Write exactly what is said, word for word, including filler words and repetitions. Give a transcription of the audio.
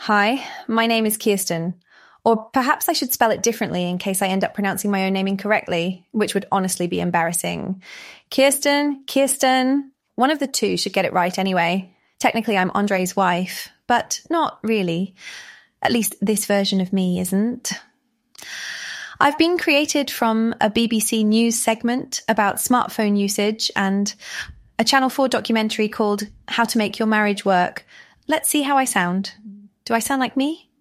Hi, my name is Kirsten. Or perhaps I should spell it differently in case I end up pronouncing my own name incorrectly, which would honestly be embarrassing. Kirsten, Kirsten, one of the two should get it right anyway. Technically, I'm Andre's wife, but not really. At least this version of me isn't. I've been created from a B B C News segment about smartphone usage and a Channel four documentary called How to Make Your Marriage Work. Let's see how I sound. Do I sound like me?